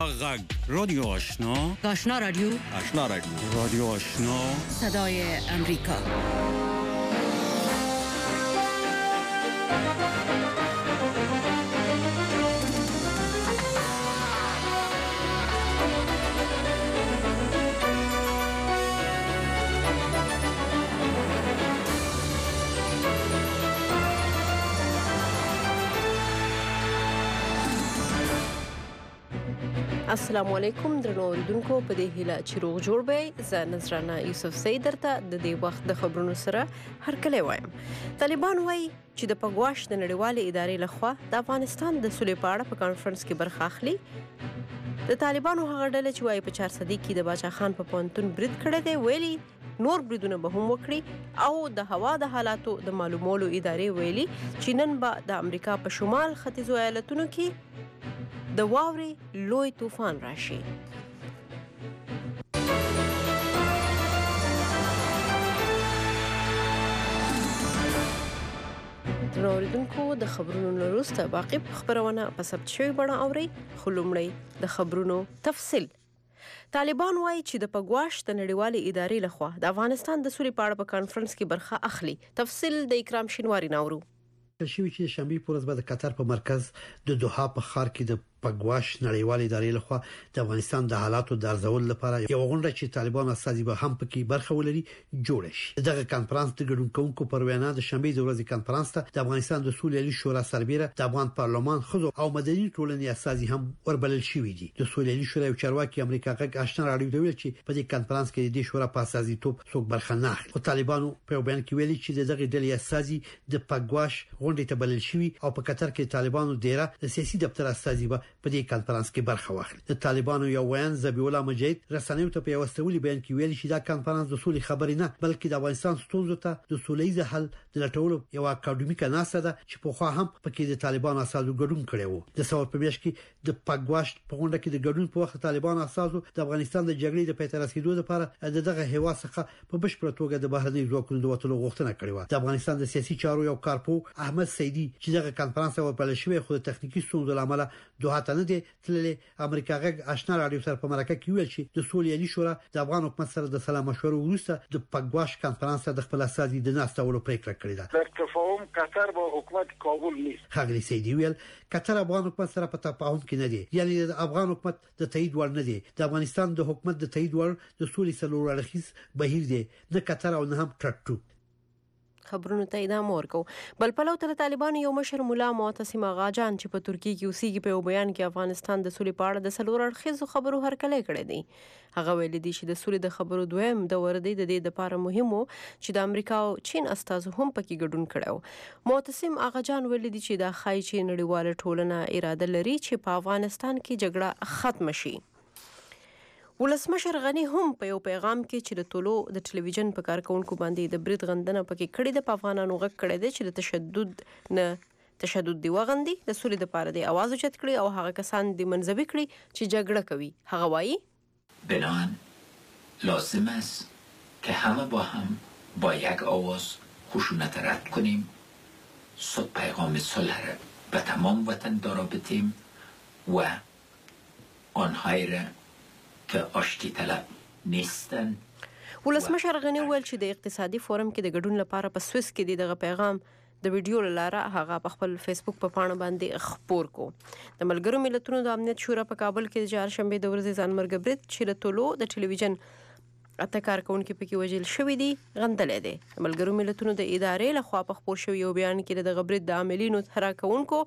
غږ رادیو آشنا رادیو رادیو آشنا صدای امریکا. السلام علیکم درنو اوریدونکو، په دې هیله چې روغ جوړ به. زه نظرانه یوسف سید درته د دې وخت د خبرونو سره هرکلی وایم. طالبان وایي چې د پګواش د نړیوالې ادارې لخوا د افغانستان د سولې په اړه په کانفرنس کې برخه اخلي. د طالبانو هغه ډله چې وایي په 4 صدۍ کې د باچا خان په پوهنتون برید کړی دی، ویلي نور بریدونه به هم وکړي، او د هوا د حالاتو د معلومولو ادارې ویلي چې نن به د امریکا په شمال ختیځو ایالتونو کې د واورې لوی طوفان راشي. درنو اوریدونکو، د خبرونو وروسته باقي خبرونه په ثبت شوی بڼه اورئ، خو لومړی د خبرونو تفصیل. طالبان وایي چې د پګواش د نړیوالې ادارې لخوا د افغانستان د سولې په اړه په کانفرنس کې برخه اخلي. تفصیل د اکرام شینواری ناورو. شوی چې شنبه په ورځ به د قطر په مرکز د دوحه په ښار کې د پګواش نړیوالې ادارې لخوا د افغانستان د حالاتو د ارزول لپاره یو غونډه چې طالبان استازي به هم پکې برخه ولري جوړ شي. دغه کانفرنس د ګډونکو پر وینا د شنبه د ورځې کانفرنس ته د افغانستان د سولې شورا سربېره د افغان پارلمان خزو او مدني ټولنې استازي هم وربلل شوي دي. د سولې شورا یو چارواکي امریکا غږ آشنا راډیو ته ویل چې په دې کانفرنس کې د شورا په استازیتوب څوک برخه نه اخلي. خو طالبانو په بیان کې ویلي چې دغه ډلې استازي د پګواش غونډې ته بلل شوي او په قطر کې طالبانو ډیره د سیاسي دفتر استازي به په دې کانفرنس کې برخه واخلي. د طالبانو یو ویان ذبیح الله مجید رسنیو ته په واستولي بیان کې ویلي چې دا کانفرنس د سولې خبرې نه بلکې د افغانستان ستونزو ته د سولېز حل د لټولو یو اکاډمیکه ناسه ده چې په خوا هم پکې د طالبانو اساسو ګډون کړي وو. د ثور په میاشت کې د پګواش په غونډه کې د ګډون په وخت طالبانو اساسو د افغانستان د جګړې د پیټر رسیدو لپاره دغه هوا څخه په بشپړه توګه د بهرني ځواکونو د وټلو غوښتنه کړې و. د افغانستان د سیاسي چارو یو کارپو احمد سیدی چې دغه کانفرنس ورپل شوی خو د تخنیکی ستونزو لامل دوه ته نه دي تللي. امریکا غږ آشنا راډیو سره په مرکه کې ویل چې د سولې شورا د افغان حکومت سره د سلام مشورو وروسته د پګواش کانفرنس د خپل اساسي د ناستولو پریکړه کړې ده. در تفاهم قطر با حکومت کابل نیست. خغلی سیدی ویل قطر افغان حکومت سره په تفاهم کې نه دي، یعنی د افغان حکومت د تایید وړ نه دي. د افغانستان د حکومت د تایید وړ د سولې سلور اړخیز بهیر دی، نه قطر او نه هم ټرټو. خبرونو ته ادامه ورکو. بل پلو تر طالبان یو مشر مولا معتصم اغاجان چې په ترکیه کې اوسېږي په بیان کې افغانستان د سولې په اړه د سلور اړخیزو خبرو هرکلی کړی دی. هغه ویلي دی چې د سولې د خبرو دویم د وردی د دې لپاره مهم و چې د امریکا او چین استازو هم پکې ګډون کړو. معتصم اغاجان ویلي دی چې دا خای چې نړیواله ټولنه اراده لري چې په افغانستان کې جګړه ختم شي. ولسمشر غنی هم په یو پیغام کې چې د ټولو د ټلویزیون په کارکونکو باندې د برید غندنه پکې کړې ده، په افغانانو غږ کړی دی چې د تشدد دی وغندي، د سولې لپاره دی आवाज اوچت کړي او هغه کسان دی منځوي کړي چې جګړه کوي. هغه وایي بنان لازم است که همه با هم با یک آواز خشونت رد کنیم، پیغام صلح را به تمام وطن دارا بتیم و آنهایی را که آشتی طلب نیستن. ولسمشر غنی ویل چې د اقتصادي فورم کې د ګډون لپاره په سویس کې دغه پیغام د ویډیو لاره هغه په خپل فیسبوک په پاڼه باندې خپور کو. د ملګرو ملتونو د امنیت شورا په کابل کې د چهارشنبه د ورځې ځانمرګ برید چې د ټولو د ټلویزیون اته کارکونکو پکې وژل شوی دی غندلې دي. د ملګرو ملتونو د ادارې لخوا په خپور شوی یو بیان کې د غبرید د عاملینو تراکونکو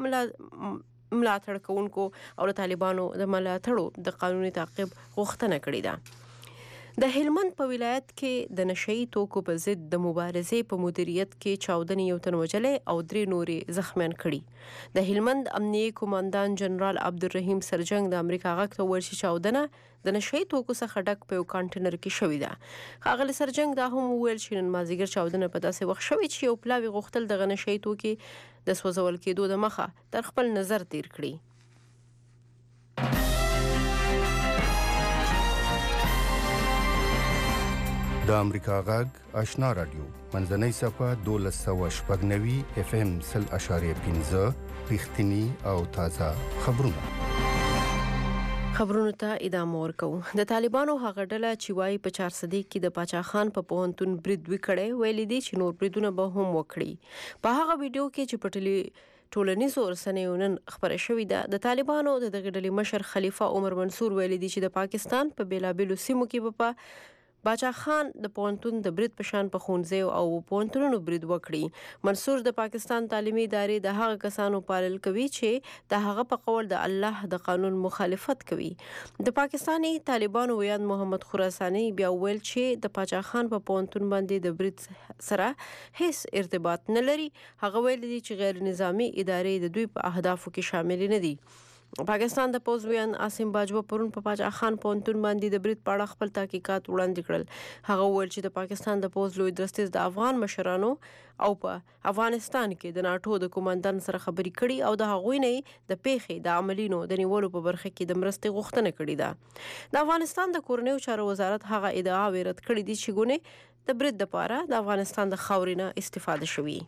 ملاتړ کوونکو او طالبانو د ملاتړو د قانوني تعقیب غوښتنه کړې ده. د هلمند په ولایت کې د نشئی توکو په ضد د مبارزې په مدیریت کې 14 یو تن وژلې او 3 نورې زخمیان کړي. د هلمند امنیه کمانډان جنرال عبدالرحیم سرجنګ د امریکا غږ ته ویل چې 14 د نشئی توکو څخه ډک په یو کانټینر کې شوې ده. ښاغلي سرجنګ دا هم ویل چې نن مازیګر 14 په داسې وخت شوی چې یو پلاوی غوښتل د نشئی توکي د سوځول کېدو د مخه تر خپل نظر تیر کړي. د امریکا غږ آشنا رادیو منځنۍ صفه 1290 FM 0.15 رښتینی او تازه خبرونه. خبرونو ته ادامه ورکوم. د طالبانو هغه ډله چې وايي په 4 صدیق کې د پاچا خان په پوهنتون برید وکړي ویلي دي چې نور بریدونه به هم وکړي. په هغه ویډیو کې چې په ټولنیزو رسنیو نن خبره شوې ده د طالبانو د دغه ډلې مشر خلیفہ عمر منصور ویلي دي چې د پاکستان په بیلابیلو سیمو کې په پاچا خان د پوهنتون د برید په شان په ښوونځیو او پوهنتونونو برید وکړي. منصور د پاکستان تعلیمي ادارې د هغه کسانو پالل کوي چې د هغه په قول د الله د قانون مخالفت کوي. د پاکستاني طالبانو ویان محمد خراساني بیا ویل چې د پاچا خان په پوهنتون باندې د برید سره هیڅ ارتباط نه لري. هغه ویل دي چې غیر نظامی ادارې د دوی په اهدافو کې شامل نه دي. پاکستان د پوز ویان عاصم باجوه پرون په پاچا خان پوهنتون باندې د برید په اړه خپل تحقیقات وړاندې کړل. هغه وویل چې د پاکستان د پوز لوی درستیز د افغان مشرانو او په افغانستان کې د ناټو د کمانډان سره خبرې کړي او د هغوی نه د پیښې د عملینو د نیولو په برخه کې د مرستې غوښتنه کړې ده. د افغانستان د کورنیو چارو وزارت هغه ادعا رد کړې دي چې ګونه د برید لپاره د افغانستان د خاورې نه استفاده شوې.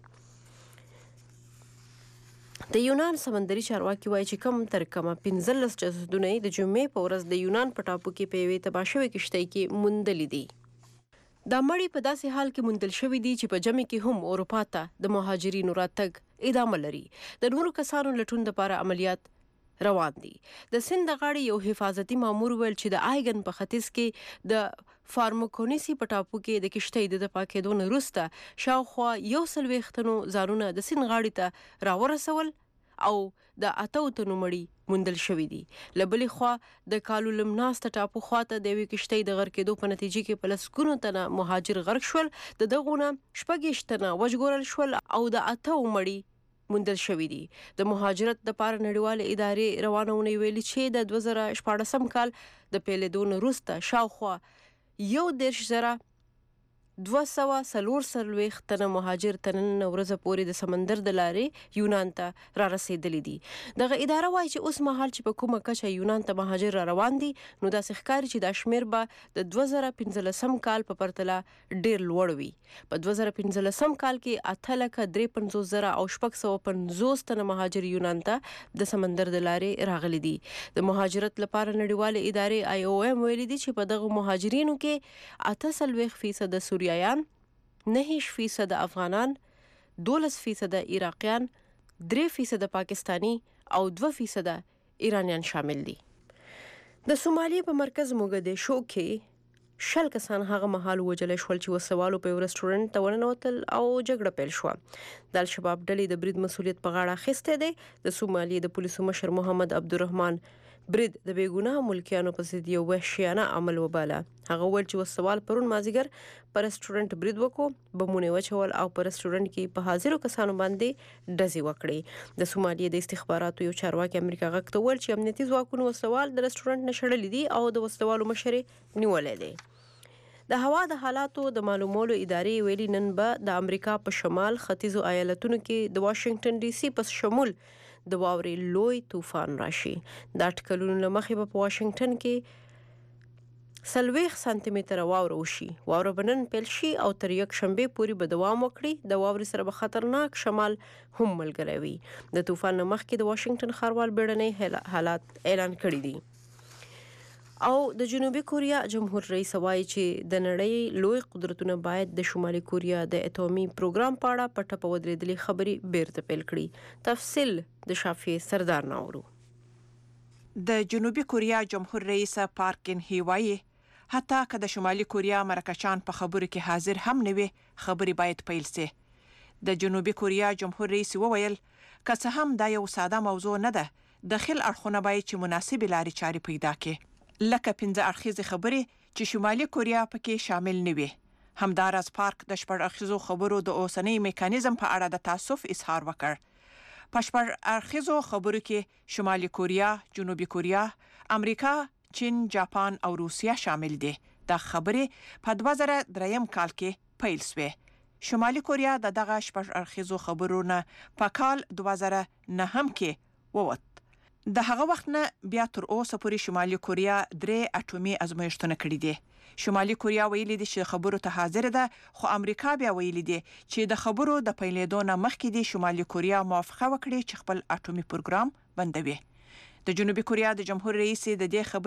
د یونان سمندري چارواکي وایي چې کم تر کمه 15 جسدونه د جمعې په ورځ د یونان په ټاپو کې په یوې تباه شوې کشتۍ کې موندلي دي. دا مړی په داسې حال کې موندل شوی دی چې په جمع کې هم اروپا ته د مهاجرینو راتګ ادامه لري. د نورو کسانو لټون لپاره عملیات روان دي. د سند غاړي یو حفاظتي مامور ویل چې د آیګن په ختیځ کې د فارمکونیسي په ټاپو کې د کشتۍ د پاکېدو نه وروسته شاوخوا 140 ځانونه د سند غاړي ته راورسول او د 8 تنو مړي موندل شوی دي. لبلې خوا د کالولم ناسته ټاپو خواته د یوې کشتۍ د غرق کېدو په نتیجه کې په لسګونو تنه مهاجر غرق شول. د دغونه 14 تنه وژغورل شول او د 8 مړي موندل شوی دي. د مهاجرت د پاره نړیواله ادارې روانونه ویلي چې د 2014 کال د پیلېدو نه وروسته شاوخوا 1,240 تنه مهاجر تنن ورځ پورې د سمندر د لارې یونان ته را رسیدلي دي. دغه اداره وايي چې اوس مهال چې په کومه کچه یونان ته مهاجر را روان دي نو داسې ښکاري چې دا شمیر به د 2015 کال په پرتله ډیر لوړ وي. په 2015 کال کې 8,53,000 او 650 تنه مهاجر یونان ته د سمندر د لارې راغلي دي. د مهاجرت لپاره نړیواله ادارې IOM ویلي دي چې په دغه مهاجرینو کې 88% سوریایان 9% افغانان 12% عراقیان 3% پاکستانی او 2% ایرانیان شامل دي. د سومالیا په مرکز موګدیشو کې 10 کسان هغه مهال وجل شول چې وسوالو په رستورانت ته ورنوتل او جګړه پیل شو. د الشباب ډلې د برید مسولیت په غاړه اخیسته دي. د سومالیا د پولیسو مشر محمد عبدالرحمن برید د بیګناه ملکیانو په ضد یو وحشیانه عمل وباله. هغه ویل چې وسوال پرون مازیګر په رستورانت برید وکړو، بمونه وچول او په رستورانت کې په حاضرو کسانو باندې ډزې وکړې. د سومالیا د استخباراتو یو چارواکي امریکا غږ ته ویل چې امنیتي ځواکونو وسوال د رستورانت نشړلې دي او د وسوالو مشر نیولې دي. د هوا د حالاتو د معلومولو ادارې ویلي نن به د امریکا په شمال ختیځو ایالتونو کې د واشنگټن ډي سي په شمول د واورې لوی طوفان راشي. دا ټکلونو لمخې په واشنگټن کې 40 سانتي متره واوره وشي. واوره بنن پیل شي او تر یک شنبه پورې به دوام وکړي. د واورې سره به خطرناک شمال هم ملګری وي. د طوفان مخکې د واشنگټن ښاروال بیړنۍ حالات اعلان کړي دي. او د جنوبي کوریا جمهور رئیس وایي چې د نړۍ لوی قدرتونه باید د شمالي کوریا د اټومي پروګرام په اړه په ټپه ودرېدلې خبرې بیرته پیل کړي. تفصیل د شافعي سردار ناورو. د جنوبي کوریا جمهور رئیس پارک گن هی وایي حتی که د شمالي کوریا مرکچان په خبرو کې حاضر هم نه وي خبرې باید پیل سي. د جنوبي کوریا جمهور رئیس وویل که څه هم دا یو ساده موضوع نه ده، داخل اړخونه باید چې مناسب لارې چارې پیدا کړي. لکه 15 اړخیزې خبرې چې شمالي کوریا پکې شامل نه وي. همداراز پارک د 6 اړخیزو خبرو د اوسنۍ میکانیزم په اړه د تاسف اظهار وکړ. په 6 اړخیزو خبرو کې شمالي کوریا، جنوبي کوریا، امریکا، چین، جاپان او روسیا شامل دي. دا خبرې په 2003 کال کې پیل شوې. شمالي کوریا د دغه 6 اړخیزو خبرو نه په کال 2009 کې ووت. د هغه وخت نه بیا تر اوسه پورې شمالي کوریا 3 اټومي ازمایښتونه کړي دي. شمالي کوریا ویلي دي چې خبرو ته حاضر ده، خو امریکا بیا ویلي دي چې د خبرو د پیلېدو نه مخکې د شمالي کوریا موافقه وکړي چې خپل اټومي پروګرام بندوي. د جنوبي کوریا د جمهور رئیس د دې